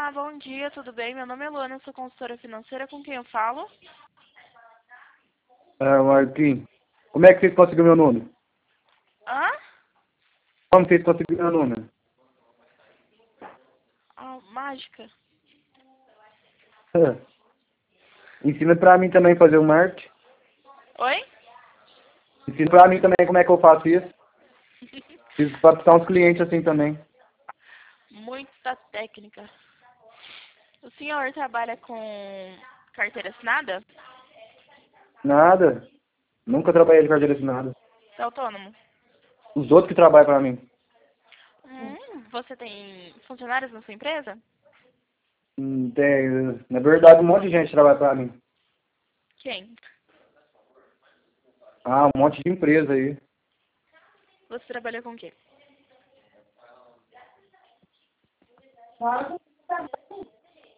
Olá, bom dia, tudo bem? Meu nome é Luana, eu sou consultora financeira, com quem eu falo? Marquinhos, como é que vocês conseguiram meu número? Hã? Como vocês conseguiram meu número? Ah, mágica. Ensina pra mim também fazer o marketing. Oi? Ensina pra mim também como é que eu faço isso. Preciso captar uns clientes assim também. Muita técnica. O senhor trabalha com carteira assinada? Nada. Nunca trabalhei de carteira assinada. É autônomo? Os outros que trabalham pra mim. Você tem funcionários na sua empresa? Tem, na verdade, um monte de gente trabalha pra mim. Quem? Ah, um monte de empresa aí. Você trabalha com o quê?